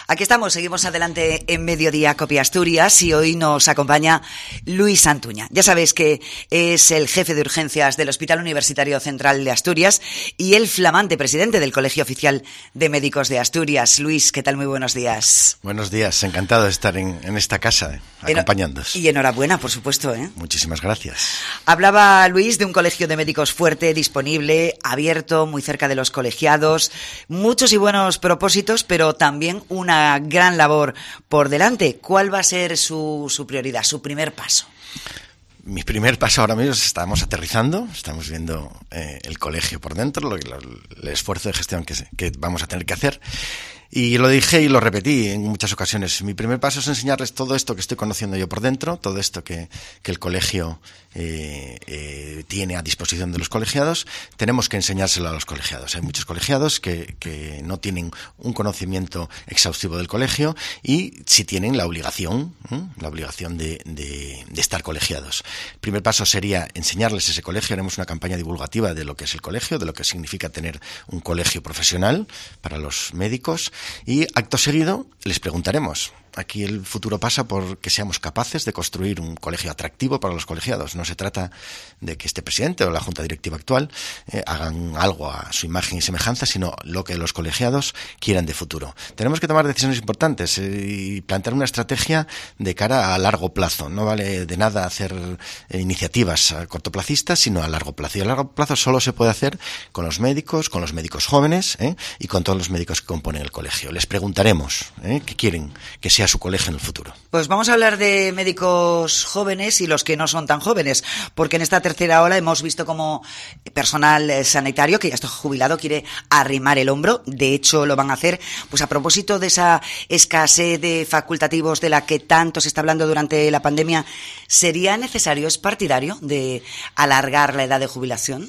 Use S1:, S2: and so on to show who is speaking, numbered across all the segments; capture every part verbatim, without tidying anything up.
S1: Aquí estamos, seguimos adelante en Mediodía Cope Asturias y hoy nos acompaña Luis Antuña. Ya sabéis que es el jefe de urgencias del Hospital Universitario Central de Asturias y el flamante presidente del Colegio Oficial de Médicos de Asturias. Luis, ¿qué tal? Muy buenos días.
S2: Buenos días, encantado de estar en, en esta casa, eh, acompañándoos.
S1: Y enhorabuena, por supuesto. ¿eh?
S2: Muchísimas gracias.
S1: Hablaba Luis de un colegio de médicos fuerte, disponible, abierto, muy cerca de los colegiados, muchos y buenos propósitos, pero también una gran labor por delante. ¿Cuál va a ser su, su prioridad, su primer paso?
S2: Mi primer paso ahora mismo es estamos aterrizando, estamos viendo eh, el colegio por dentro, lo, lo, el esfuerzo de gestión que, que vamos a tener que hacer. Y lo dije y lo repetí en muchas ocasiones. Mi primer paso es enseñarles todo esto que estoy conociendo yo por dentro, todo esto que, que el colegio eh, eh, tiene a disposición de los colegiados. Tenemos que enseñárselo a los colegiados. Hay muchos colegiados que, que no tienen un conocimiento exhaustivo del colegio y sí tienen la obligación, ¿eh? la obligación de, de, de estar colegiados. El primer paso sería enseñarles ese colegio. Haremos una campaña divulgativa de lo que es el colegio, de lo que significa tener un colegio profesional para los médicos. Y acto seguido les preguntaremos. Aquí el futuro pasa por que seamos capaces de construir un colegio atractivo para los colegiados. No se trata de que este presidente o la junta directiva actual eh, hagan algo a su imagen y semejanza, sino lo que los colegiados quieran de futuro. Tenemos que tomar decisiones importantes eh, y plantear una estrategia de cara a largo plazo. No vale de nada hacer eh, iniciativas a cortoplacistas, sino a largo plazo. Y a largo plazo solo se puede hacer con los médicos, con los médicos jóvenes eh, y con todos los médicos que componen el colegio. Les preguntaremos eh, qué quieren que sea su colegio en el futuro.
S1: Pues vamos a hablar de médicos jóvenes y los que no son tan jóvenes, porque en esta tercera ola hemos visto como personal sanitario que ya está jubilado quiere arrimar el hombro. De hecho, lo van a hacer pues a propósito de esa escasez de facultativos de la que tanto se está hablando durante la pandemia. ¿Sería necesario, es partidario de alargar la edad de jubilación?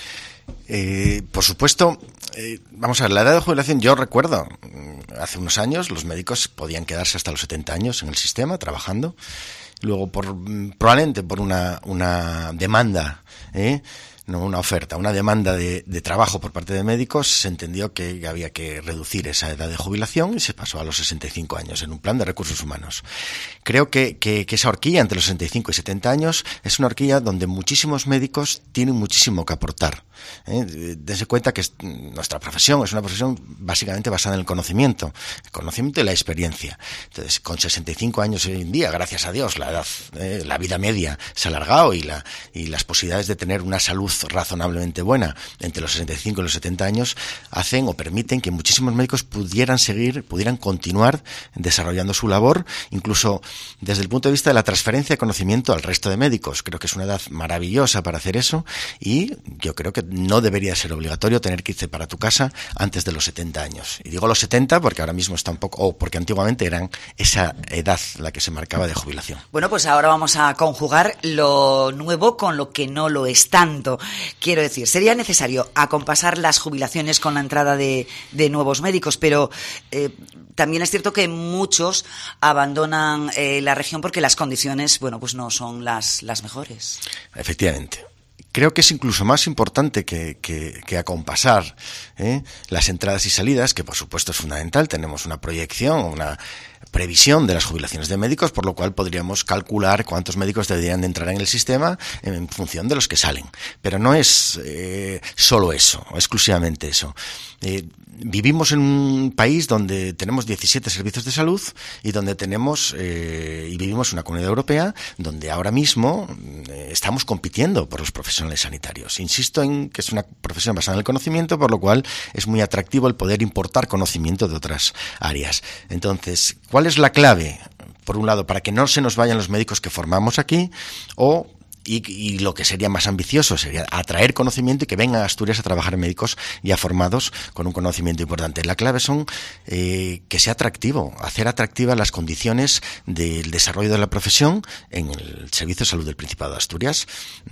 S2: Eh, por supuesto, eh, vamos a ver, la edad de jubilación, yo recuerdo, hace unos años los médicos podían quedarse hasta los setenta años en el sistema trabajando, luego por probablemente por una, una demanda, ¿eh? no una oferta, una demanda de, de trabajo por parte de médicos, se entendió que había que reducir esa edad de jubilación y se pasó a los sesenta y cinco años en un plan de recursos humanos. Creo que, que, que esa horquilla entre los sesenta y cinco y setenta años es una horquilla donde muchísimos médicos tienen muchísimo que aportar. ¿Eh? Dense cuenta que nuestra profesión es una profesión básicamente basada en el conocimiento, el conocimiento y la experiencia. Entonces, con sesenta y cinco años hoy en día, gracias a Dios, la edad, eh, la vida media se ha alargado y, la, y las posibilidades de tener una salud razonablemente buena entre los sesenta y cinco y los setenta años hacen o permiten que muchísimos médicos pudieran seguir, pudieran continuar desarrollando su labor, incluso desde el punto de vista de la transferencia de conocimiento al resto de médicos. Creo que es una edad maravillosa para hacer eso y yo creo que no debería ser obligatorio tener que irse para tu casa antes de los setenta años. Y digo los setenta porque ahora mismo está un poco, o porque antiguamente eran esa edad la que se marcaba de jubilación.
S1: Bueno, pues ahora vamos a conjugar lo nuevo con lo que no lo es tanto. Quiero decir, sería necesario acompasar las jubilaciones con la entrada de, de nuevos médicos, pero eh, también es cierto que muchos abandonan eh, la región porque las condiciones, bueno, pues no son las, las mejores.
S2: Efectivamente. Creo que es incluso más importante que, que, que acompasar ¿eh? las entradas y salidas, que por supuesto es fundamental. Tenemos una proyección, una previsión de las jubilaciones de médicos, por lo cual podríamos calcular cuántos médicos deberían de entrar en el sistema en función de los que salen. Pero no es eh, solo eso, exclusivamente eso. Eh, vivimos en un país donde tenemos diecisiete servicios de salud y donde tenemos eh, y vivimos en una comunidad europea donde ahora mismo eh, estamos compitiendo por los profesionales sanitarios. Insisto en que es una profesión basada en el conocimiento, por lo cual es muy atractivo el poder importar conocimiento de otras áreas. Entonces, ¿cuál es la clave? Por un lado, para que no se nos vayan los médicos que formamos aquí, o Y, y lo que sería más ambicioso sería atraer conocimiento y que vengan a Asturias a trabajar médicos ya formados con un conocimiento importante. La clave son eh, que sea atractivo, hacer atractivas las condiciones del desarrollo de la profesión en el Servicio de Salud del Principado de Asturias.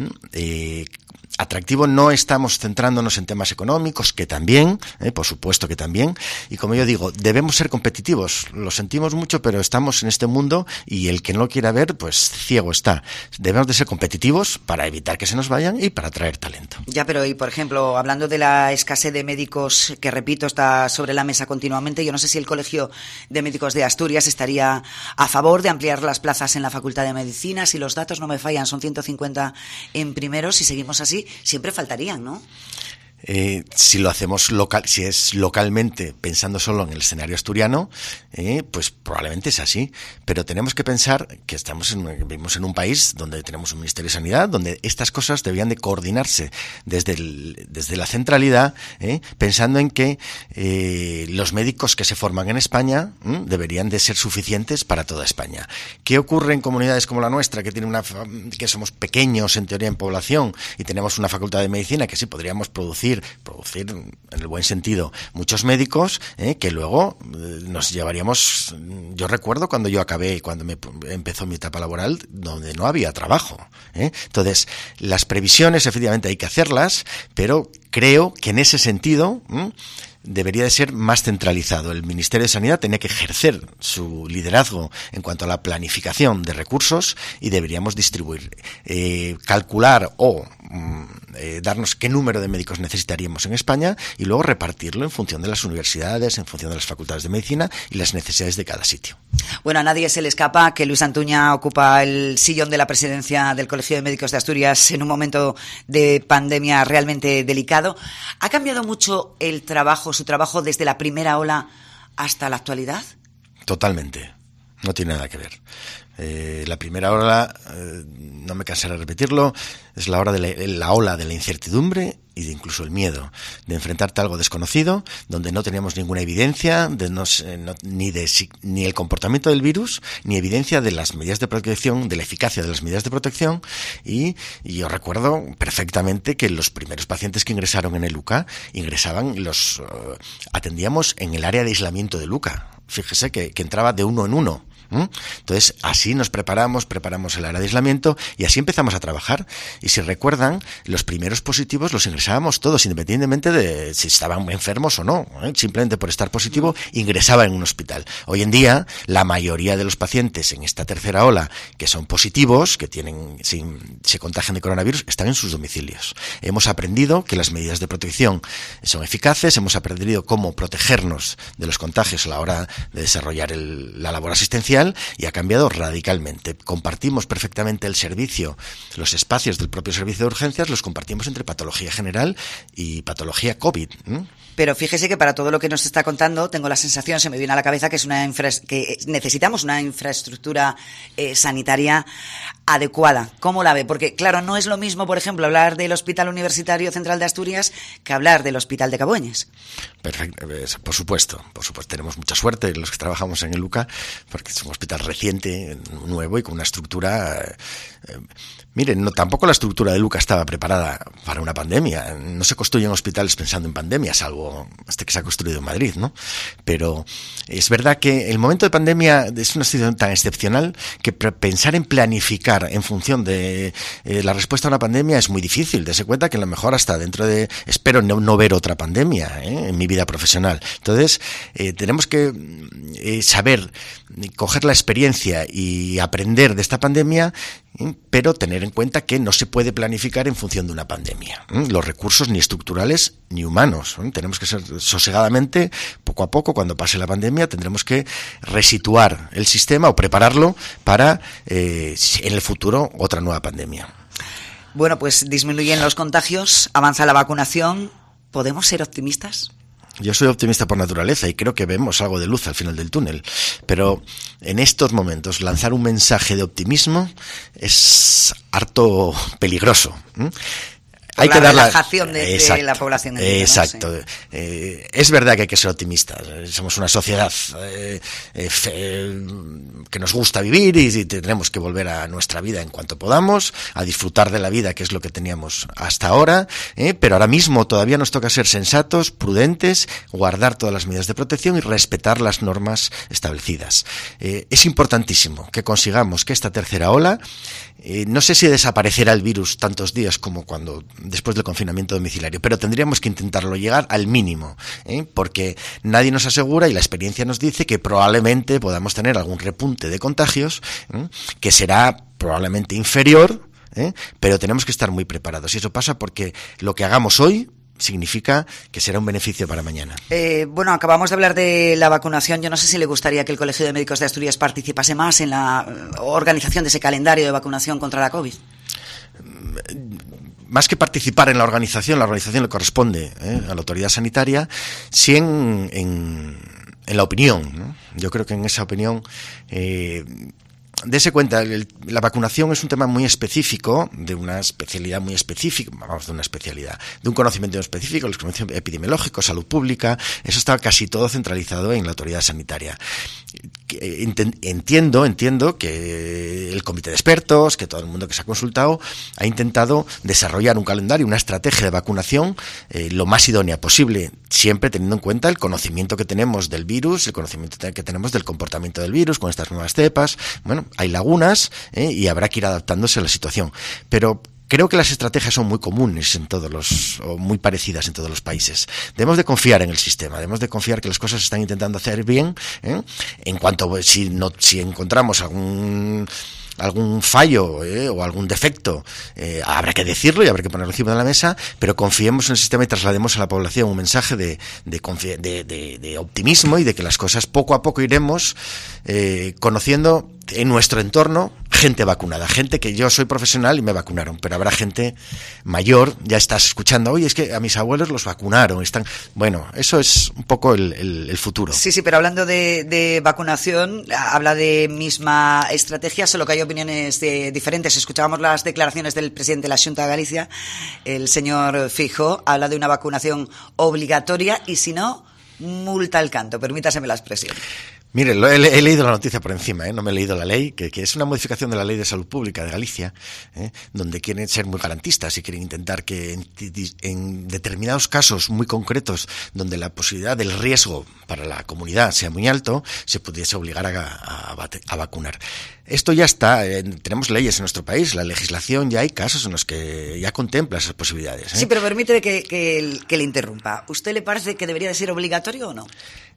S2: Eh, atractivo no estamos centrándonos en temas económicos, que también, eh, por supuesto que también, y como yo digo, debemos ser competitivos. Lo sentimos mucho, pero estamos en este mundo y el que no lo quiera ver, pues ciego está. Debemos de ser competitivos. competitivos para evitar que se nos vayan y para atraer talento.
S1: Ya, pero y por ejemplo, hablando de la escasez de médicos, que repito, está sobre la mesa continuamente, yo no sé si el Colegio de Médicos de Asturias estaría a favor de ampliar las plazas en la Facultad de Medicina. Si los datos no me fallan, son ciento cincuenta en primero. Si seguimos así, siempre faltarían, ¿no?
S2: Eh, si lo hacemos local, si es localmente, pensando solo en el escenario asturiano, eh, pues probablemente es así. Pero tenemos que pensar que estamos en, vivimos en un país donde tenemos un Ministerio de Sanidad, donde estas cosas deberían de coordinarse desde, el, desde la centralidad, eh, pensando en que eh, los médicos que se forman en España eh, deberían de ser suficientes para toda España. ¿Qué ocurre en comunidades como la nuestra, que tiene una, que somos pequeños en teoría en población y tenemos una facultad de medicina que sí podríamos producir producir en el buen sentido muchos médicos eh, que luego eh, nos llevaríamos? Yo recuerdo cuando yo acabé, cuando me empezó mi etapa laboral, donde no había trabajo, eh. Entonces, las previsiones efectivamente hay que hacerlas, pero creo que en ese sentido ¿eh? debería de ser más centralizado. El Ministerio de Sanidad tenía que ejercer su liderazgo en cuanto a la planificación de recursos y deberíamos distribuir, eh, calcular o mm, eh, darnos qué número de médicos necesitaríamos en España y luego repartirlo en función de las universidades, en función de las facultades de medicina y las necesidades de cada sitio.
S1: Bueno, a nadie se le escapa que Luis Antuña ocupa el sillón de la presidencia del Colegio de Médicos de Asturias en un momento de pandemia realmente delicado. ¿Ha cambiado mucho el trabajo, su trabajo, desde la primera ola hasta la actualidad?
S2: Totalmente. No tiene nada que ver. Eh, la primera ola, eh, no me cansaré de repetirlo, es la, hora de la, la ola de la incertidumbre y de incluso el miedo, de enfrentarte a algo desconocido, donde no teníamos ninguna evidencia, de no, no, ni, de, ni el comportamiento del virus, ni evidencia de las medidas de protección, de la eficacia de las medidas de protección, y, y yo recuerdo perfectamente que los primeros pacientes que ingresaron en el U C A, ingresaban, los uh, atendíamos en el área de aislamiento del U C A. Fíjese que, que entraba de uno en uno. ¿Mm? Entonces, así nos preparamos, preparamos el área de aislamiento y así empezamos a trabajar. Y si recuerdan, los primeros positivos los ingresábamos todos, independientemente de si estaban enfermos o no, ¿eh? Simplemente por estar positivo, ingresaba en un hospital. Hoy en día, la mayoría de los pacientes en esta tercera ola, que son positivos, que tienen, se, se contagian de coronavirus, están en sus domicilios. Hemos aprendido que las medidas de protección son eficaces, hemos aprendido cómo protegernos de los contagios a la hora de desarrollar el, la labor asistencial, y ha cambiado radicalmente. Compartimos perfectamente el servicio, los espacios del propio servicio de urgencias los compartimos entre patología general y patología COVID. ¿Mm?
S1: Pero fíjese que para todo lo que nos está contando, tengo la sensación, se me viene a la cabeza, que es una infra, que necesitamos una infraestructura eh, sanitaria adecuada. ¿Cómo la ve? Porque, claro, no es lo mismo, por ejemplo, hablar del Hospital Universitario Central de Asturias que hablar del Hospital de Cabueñes.
S2: Perfecto, por supuesto, por supuesto. Tenemos mucha suerte los que trabajamos en el U C A, porque es un hospital reciente, nuevo y con una estructura... Eh, miren, no, tampoco la estructura del U C A estaba preparada para una pandemia. No se construyen hospitales pensando en pandemia, salvo este que se ha construido en Madrid, ¿no? Pero es verdad que el momento de pandemia es una situación tan excepcional que pensar en planificar en función de eh, la respuesta a una pandemia es muy difícil. Dese cuenta que a lo mejor hasta dentro de... Espero no, no ver otra pandemia ¿eh? en mi vida profesional. Entonces, eh, tenemos que eh, saber coger la experiencia y aprender de esta pandemia, ¿eh? pero tener en cuenta que no se puede planificar en función de una pandemia. ¿eh? Los recursos ni estructurales ni humanos. ¿eh? Tenemos que ser sosegadamente, poco a poco, cuando pase la pandemia, tendremos que resituar el sistema o prepararlo para, eh, en el futuro, otra nueva pandemia.
S1: Bueno, pues disminuyen los contagios, avanza la vacunación. ¿Podemos ser optimistas?
S2: Yo soy optimista por naturaleza y creo que vemos algo de luz al final del túnel, pero en estos momentos lanzar un mensaje de optimismo es harto peligroso. ¿eh? Hay
S1: la
S2: que dar la
S1: relajación de, exacto, de la población. Entera,
S2: exacto.
S1: ¿no? Sí.
S2: Eh, es verdad que hay que ser optimistas. Somos una sociedad eh, eh, fe, que nos gusta vivir y, y tenemos que volver a nuestra vida en cuanto podamos, a disfrutar de la vida, que es lo que teníamos hasta ahora. Eh, pero ahora mismo todavía nos toca ser sensatos, prudentes, guardar todas las medidas de protección y respetar las normas establecidas. Eh, es importantísimo que consigamos que esta tercera ola, eh, no sé si desaparecerá el virus tantos días como cuando después del confinamiento domiciliario, pero tendríamos que intentarlo llegar al mínimo, ¿eh? porque nadie nos asegura y la experiencia nos dice que probablemente podamos tener algún repunte de contagios, ¿eh? que será probablemente inferior ¿eh? Pero tenemos que estar muy preparados. Y eso pasa porque lo que hagamos hoy significa que será un beneficio para mañana.
S1: Eh, bueno, acabamos de hablar de la vacunación. Yo no sé si le gustaría que el Colegio de Médicos de Asturias participase más en la organización de ese calendario de vacunación contra la COVID.
S2: Más que participar en la organización, la organización le corresponde ¿eh? a la autoridad sanitaria, sí en, en, en la opinión, ¿no? Yo creo que en esa opinión... Eh, Dese cuenta, el, la vacunación es un tema muy específico, de una especialidad muy específica, vamos, de una especialidad, de un conocimiento específico, los conocimientos epidemiológicos, salud pública, eso está casi todo centralizado en la autoridad sanitaria. Entiendo, entiendo que el comité de expertos, que todo el mundo que se ha consultado, ha intentado desarrollar un calendario, una estrategia de vacunación eh, lo más idónea posible, siempre teniendo en cuenta el conocimiento que tenemos del virus, el conocimiento que tenemos del comportamiento del virus con estas nuevas cepas. Bueno, hay lagunas ¿eh? y habrá que ir adaptándose a la situación. Pero creo que las estrategias son muy comunes en todos los, o muy parecidas en todos los países. Debemos de confiar en el sistema, debemos de confiar que las cosas se están intentando hacer bien, ¿eh? En cuanto, si no, si encontramos algún... algún fallo eh, o algún defecto, eh, habrá que decirlo y habrá que ponerlo encima de la mesa, pero confiemos en el sistema y traslademos a la población un mensaje de, de, confi- de, de, de optimismo y de que las cosas poco a poco iremos eh, conociendo en nuestro entorno gente vacunada, gente que yo soy profesional y me vacunaron, pero habrá gente mayor, ya estás escuchando, oye, es que a mis abuelos los vacunaron, están, bueno, eso es un poco el, el, el futuro.
S1: Sí, sí, pero hablando de, de vacunación, habla de misma estrategia, solo que hay opiniones de, diferentes. Escuchábamos las declaraciones del presidente de la Xunta de Galicia, el señor Feijóo, habla de una vacunación obligatoria y si no, multa al canto, permítaseme la expresión.
S2: Mire, lo he, he leído la noticia por encima, ¿eh? No me he leído la ley, que, que es una modificación de la Ley de Salud Pública de Galicia, ¿eh? Donde quieren ser muy garantistas y quieren intentar que en, en determinados casos muy concretos, donde la posibilidad del riesgo para la comunidad sea muy alto, se pudiese obligar a, a, a vacunar. Esto ya está, eh, tenemos leyes en nuestro país, la legislación, ya hay casos en los que ya contempla esas posibilidades, ¿eh?
S1: Sí, pero permíteme que, que, que le interrumpa. ¿Usted le parece que debería de ser obligatorio o no?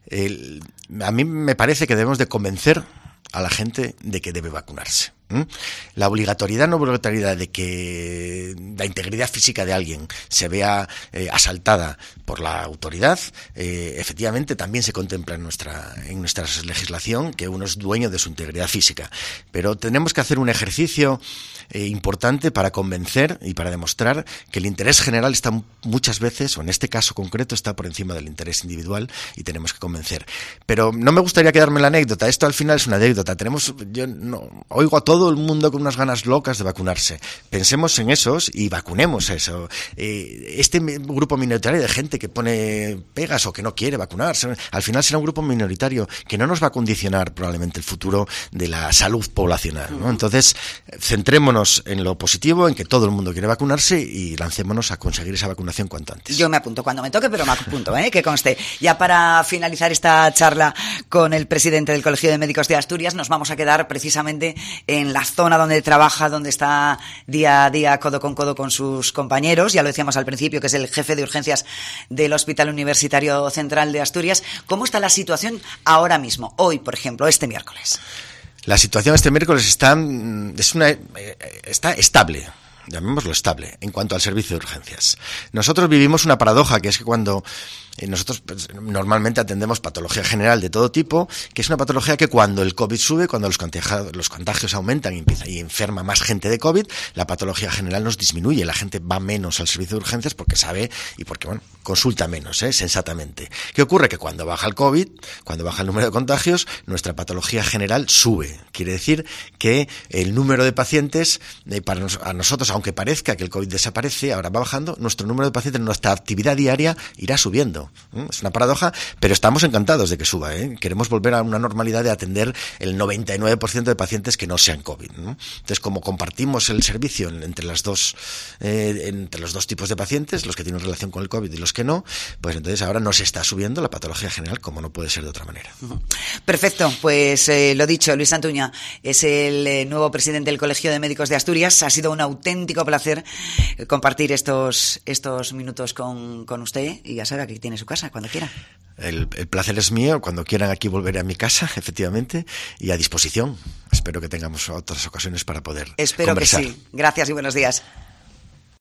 S2: El, a mí me parece que debemos de convencer a la gente de que debe vacunarse. ¿Mm? La obligatoriedad, no obligatoriedad de que la integridad física de alguien se vea eh, asaltada por la autoridad, eh, efectivamente también se contempla en nuestra, en nuestra legislación que uno es dueño de su integridad física. Pero tenemos que hacer un ejercicio eh, importante para convencer y para demostrar que el interés general está muchas veces, o en este caso concreto, está por encima del interés individual y tenemos que convencer. Pero no me gustaría quedarme en la anécdota, esto al final es una anécdota. Tenemos, yo no, oigo a todo el mundo con unas ganas locas de vacunarse. Pensemos en esos y vacunemos eso. Eh, este grupo minoritario de gente que pone pegas o que no quiere vacunarse, al final será un grupo minoritario que no nos va a condicionar probablemente el futuro de la salud poblacional, ¿no? Entonces, centrémonos en lo positivo, en que todo el mundo quiere vacunarse y lancémonos a conseguir esa vacunación cuanto antes.
S1: Yo me apunto cuando me toque, pero me apunto, ¿eh? Que conste. Ya para finalizar esta charla con el presidente del Colegio de Médicos de Asturias, nos vamos a quedar precisamente en la zona donde trabaja, donde está día a día codo con codo con sus compañeros. Ya lo decíamos al principio, que es el jefe de urgencias del Hospital Universitario Central de Asturias. ¿Cómo está la situación ahora mismo, hoy, por ejemplo, este miércoles?
S2: La situación este miércoles está, es una, está estable. Llamémoslo estable, en cuanto al servicio de urgencias. Nosotros vivimos una paradoja, que es que cuando eh, nosotros pues, normalmente atendemos patología general de todo tipo, que es una patología que cuando el COVID sube, cuando los contagios, los contagios aumentan y, empieza, y enferma más gente de COVID, la patología general nos disminuye, la gente va menos al servicio de urgencias porque sabe y porque, bueno, consulta menos, ¿eh? Sensatamente. ¿Qué ocurre? Que cuando baja el COVID, cuando baja el número de contagios, nuestra patología general sube. Quiere decir que el número de pacientes, eh, para nos, a nosotros, aunque parezca que el COVID desaparece, ahora va bajando, nuestro número de pacientes, nuestra actividad diaria irá subiendo. ¿Eh? Es una paradoja, pero estamos encantados de que suba, ¿eh? Queremos volver a una normalidad de atender el noventa y nueve por ciento de pacientes que no sean COVID, ¿no? Entonces, como compartimos el servicio entre las dos, eh, entre los dos tipos de pacientes, los que tienen relación con el COVID y los que no, pues entonces ahora no se está subiendo la patología general, como no puede ser de otra manera.
S1: Perfecto, pues eh, lo dicho, Luis Santuña es el eh, nuevo presidente del Colegio de Médicos de Asturias. Ha sido un auténtico placer compartir estos, estos minutos con, con usted y ya sabe que tiene tiene su casa, cuando quiera.
S2: El, el placer es mío. Cuando quieran aquí volveré a mi casa, efectivamente, y a disposición. Espero que tengamos otras ocasiones para poder
S1: Espero
S2: conversar.
S1: que sí. Gracias y buenos días.